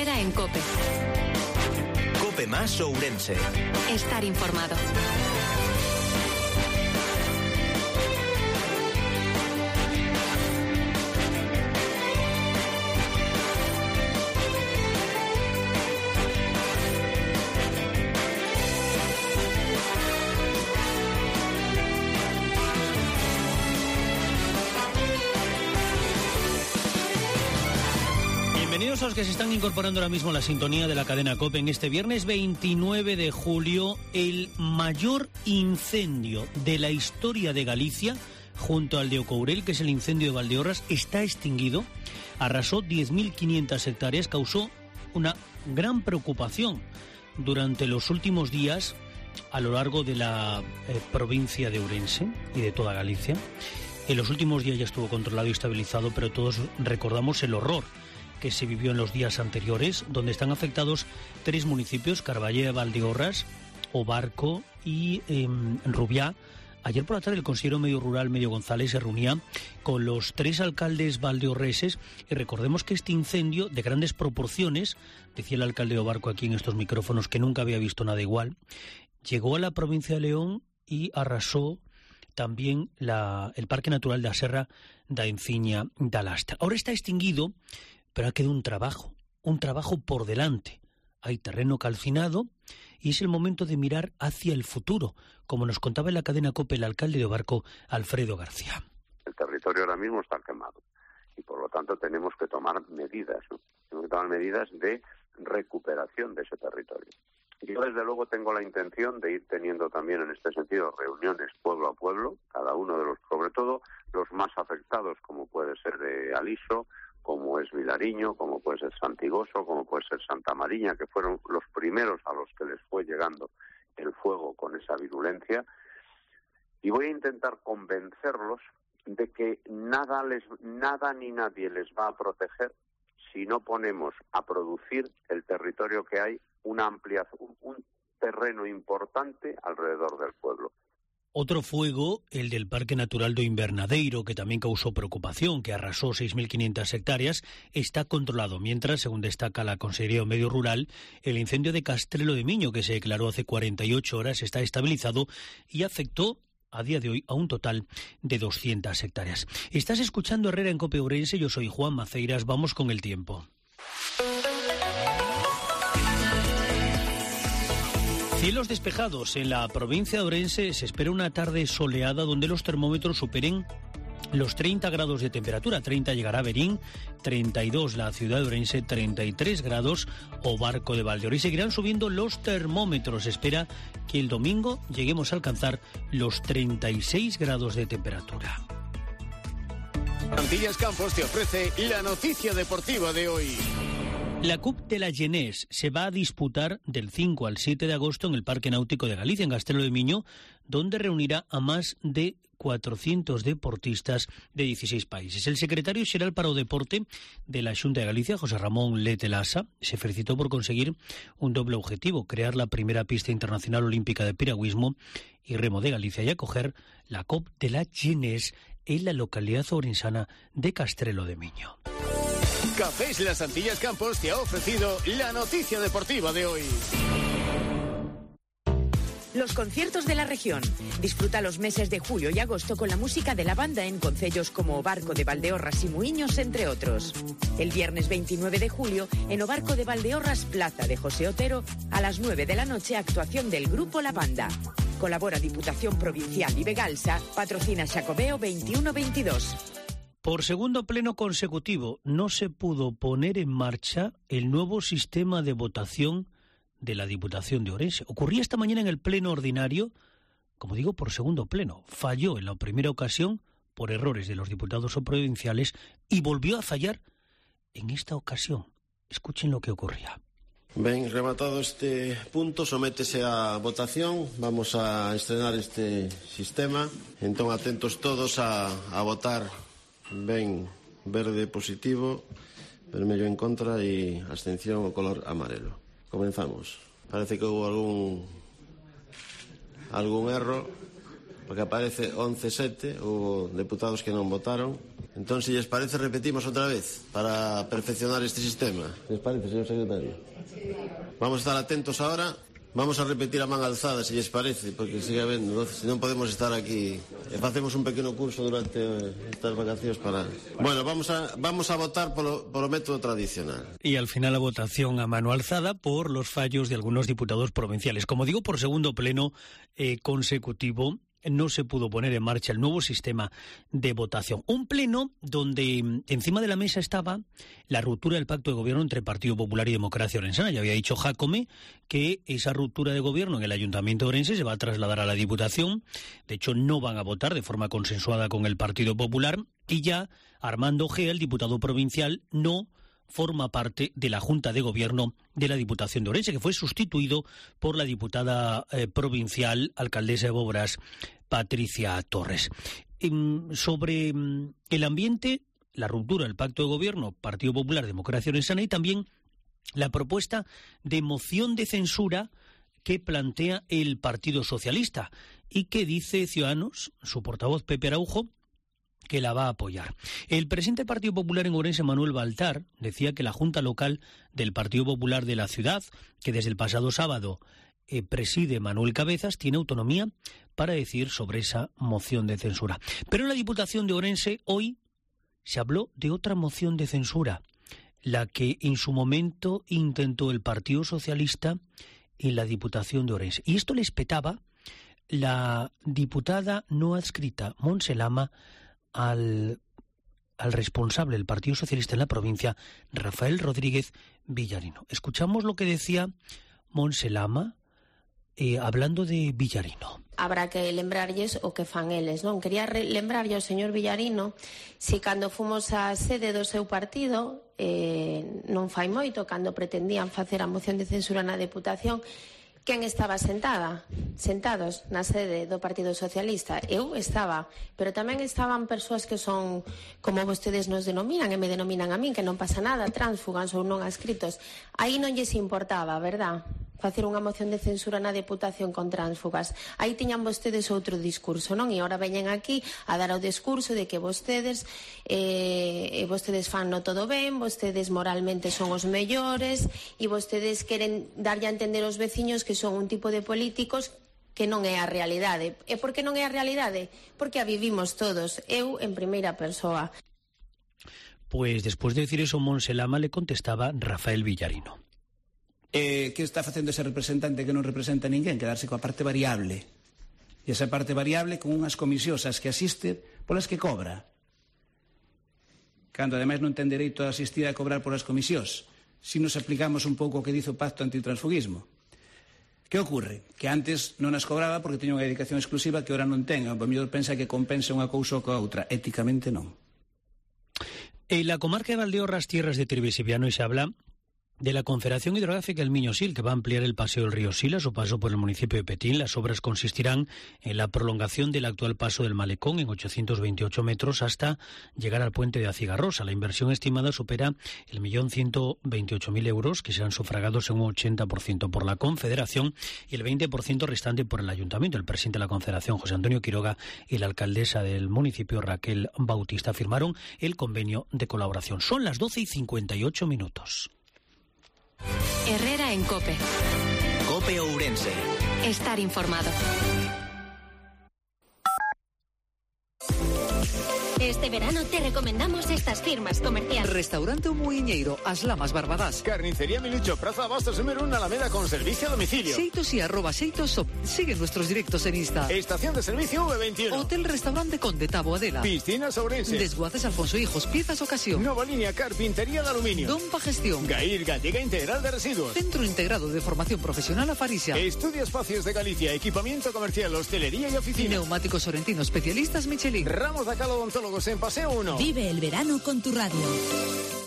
Herrera en COPE. COPE más Ourense. Estar informado. Bienvenidos a los que se están incorporando ahora mismo a la sintonía de la cadena COPE. En este viernes 29 de julio, el mayor incendio de la historia de Galicia, junto al de Ocourel, que es el incendio de Valdeorras, está extinguido. Arrasó 10.500 hectáreas, causó una gran preocupación durante los últimos días a lo largo de la provincia de Ourense y de toda Galicia. En los últimos días ya estuvo controlado y estabilizado, pero todos recordamos el horror que se vivió en los días anteriores, donde están afectados 3 municipios, Carballeda, Valdeorras, Obarco y Rubiá. Ayer por la tarde el consejero medio rural, Medio González, se reunía con los 3 alcaldes valdeorreses y recordemos que este incendio de grandes proporciones, decía el alcalde de Obarco aquí en estos micrófonos que nunca había visto nada igual, llegó a la provincia de León y arrasó también el Parque Natural da Serra da Enciña da Lastra. Ahora está extinguido, pero ha quedado un trabajo por delante. Hay terreno calcinado y es el momento de mirar hacia el futuro, como nos contaba en la cadena COPE el alcalde de Obarco, Alfredo García. El territorio ahora mismo está quemado y por lo tanto tenemos que tomar medidas, ¿no? Tenemos que tomar medidas de recuperación de ese territorio. Yo desde luego tengo la intención de ir teniendo también en este sentido reuniones pueblo a pueblo, cada uno de los, sobre todo los más afectados, como puede ser de Aliso, como es Vilariño, como puede ser Santigoso, como puede ser Santa Mariña, que fueron los primeros a los que les fue llegando el fuego con esa virulencia, y voy a intentar convencerlos de que nada ni nadie les va a proteger si no ponemos a producir el territorio que hay, una ampliación, un terreno importante alrededor del pueblo. Otro fuego, el del Parque Natural do Invernadeiro, que también causó preocupación, que arrasó 6.500 hectáreas, está controlado, mientras, según destaca la Consejería de Medio Rural, el incendio de Castrelo de Miño, que se declaró hace 48 horas, está estabilizado y afectó a día de hoy a un total de 200 hectáreas. Estás escuchando Herrera en COPE Ourense, yo soy Juan Maceiras, vamos con el tiempo. Cielos despejados. En la provincia de Ourense se espera una tarde soleada donde los termómetros superen los 30 grados de temperatura. 30 llegará a Berín, 32 la ciudad de Ourense, 33 grados Obarco de Valdeorras. Y seguirán subiendo los termómetros. Se espera que el domingo lleguemos a alcanzar los 36 grados de temperatura. Antillas Campos te ofrece la noticia deportiva de hoy. La Coupe de la Jeunesse se va a disputar del 5 al 7 de agosto en el Parque Náutico de Galicia, en Castrelo de Miño, donde reunirá a más de 400 deportistas de 16 países. El secretario xeral para o deporte de la Xunta de Galicia, José Ramón Letelasa, se felicitó por conseguir un doble objetivo, crear la primera pista internacional olímpica de piragüismo y remo de Galicia y acoger la Coupe de la Jeunesse en la localidad ourensana de Castrelo de Miño. Cafés Las Antillas Campos te ha ofrecido la noticia deportiva de hoy. Los conciertos de la región. Disfruta los meses de julio y agosto con la música de la banda en concellos como Obarco de Valdeorras y Muiños, entre otros. El viernes 29 de julio, en Obarco de Valdeorras, Plaza de José Otero, a las 9 de la noche, actuación del grupo La Banda. Colabora Diputación Provincial y Begalsa, patrocina Xacobeo 21-22. Por segundo pleno consecutivo no se pudo poner en marcha el nuevo sistema de votación de la Diputación de Ourense. Ocurría esta mañana en el pleno ordinario, como digo, por segundo pleno. Falló en la primera ocasión por errores de los diputados o provinciales y volvió a fallar en esta ocasión. Escuchen lo que ocurría. Ben, rematado este punto, sométese a votación. Vamos a estrenar este sistema. Entón, atentos todos a votar. Ben, verde positivo, vermello en contra e abstención o color amarelo. Comenzamos. Parece que hubo algún erro, porque aparece 11-7, hubo deputados que non votaron. Entón, si les parece, repetimos outra vez para perfeccionar este sistema. ¿Les parece, señor secretario? Vamos a estar atentos ahora. Vamos a repetir a man alzada, se lles parece, porque sigue habendo, se non podemos estar aquí. Facemos un pequeno curso durante estas vacacións para... Bueno, vamos a votar polo método tradicional. Y al final la votación a mano alzada por los fallos de algunos diputados provinciales. Como digo, por segundo pleno consecutivo no se pudo poner en marcha el nuevo sistema de votación. Un pleno donde encima de la mesa estaba la ruptura del pacto de gobierno entre Partido Popular y Democracia Orensana. Ya había dicho Jácome que esa ruptura de gobierno en el Ayuntamiento de Orense se va a trasladar a la Diputación. De hecho, no van a votar de forma consensuada con el Partido Popular. Y ya Armando Gea, el diputado provincial, no forma parte de la Junta de Gobierno de la Diputación de Orense, que fue sustituido por la diputada provincial, alcaldesa de Bobras, Patricia Torres. Sobre el ambiente, la ruptura del pacto de gobierno, Partido Popular, Democracia Orensana, y también la propuesta de moción de censura que plantea el Partido Socialista y que dice Ciudadanos, su portavoz Pepe Araujo, que la va a apoyar. El presidente del Partido Popular en Orense, Manuel Baltar, decía que la Junta Local del Partido Popular de la ciudad, que desde el pasado sábado preside Manuel Cabezas, tiene autonomía para decidir sobre esa moción de censura. Pero en la Diputación de Orense hoy se habló de otra moción de censura, la que en su momento intentó el Partido Socialista en la Diputación de Orense. Y esto le espetaba la diputada no adscrita, Montse Lama, al responsable del Partido Socialista en la provincia, Rafael Rodríguez Villarino. Escuchamos lo que decía Montse Lama hablando de Villarino. Habrá que lembrarlles o que fan eles, non? Quería lembrarlle ao señor Villarino si cando fomos á sede do seu partido, non fai moito, cando pretendían facer a moción de censura na Deputación, quen estaba sentados na sede do Partido Socialista? Eu estaba, pero tamén estaban persoas que son, como vostedes nos denominan, e me denominan a min, que non pasa nada, tránsfugas ou non adscritos. Aí non lles importaba, verdad? Facer unha moción de censura na Deputación con tránsfugas. Aí tiñan vostedes outro discurso, non? E agora veñen aquí a dar o discurso de que vostedes fan no todo ben, vostedes moralmente son os mellores e vostedes queren darlle a entender aos veciños que son un tipo de políticos que non é a realidade. E por que non é a realidade? Porque a vivimos todos, eu en primeira persoa. Pues después de decir eso, Montse Lama le contestaba Rafael Villarino. Que está facendo ese representante que non representa a ninguén? Quedarse coa parte variable. E esa parte variable con unhas comisións as que asiste polas que cobra. Cando ademais non ten dereito a asistir a cobrar polas comisións. Si nos aplicamos un pouco o que dice o pacto antitransfugismo. Que ocurre? Que antes non as cobraba porque teña unha dedicación exclusiva que ora non ten. O mellor pensa que compensa unha cousa ou coa outra. Éticamente non. En la comarca de Valdeorras, tierras de Tribesiviano, se habla de la Confederación Hidrográfica El Miño-Sil, que va a ampliar el paseo del río Sil a su paso por el municipio de Petín. Las obras consistirán en la prolongación del actual paso del Malecón en 828 metros hasta llegar al puente de Acigarrosa. La inversión estimada supera el 1.128.000 euros, que serán sufragados en un 80% por la Confederación y el 20% restante por el Ayuntamiento. El presidente de la Confederación, José Antonio Quiroga, y la alcaldesa del municipio, Raquel Bautista, firmaron el convenio de colaboración. Son las 12:58 minutos. Herrera en COPE. COPE Ourense. Estar informado. Este verano te recomendamos estas firmas comerciales. Restaurante O Muiñeiro, As Lamas Barbadas. Carnicería Milucho, Plaza Bastos número 1, Alameda, con servicio a domicilio. Xeitos y @xeitosshop. Sigue nuestros directos en Insta. Estación de servicio V21. Hotel Restaurante Conde Tabo Adela. Piscinas Ourense. Desguaces Alfonso Hijos, piezas ocasión. Nova línea Carpintería de aluminio. Dompa Gestión. GAIR, Gallega Integral de Residuos. Centro Integrado de Formación Profesional Afarisia. Estudio Espacios de Galicia, equipamiento comercial, hostelería y oficina. Neumáticos Sorrentino, especialistas Michelin. Ramos de Odontólogos en Paseo 1. Vive el verano con tu radio.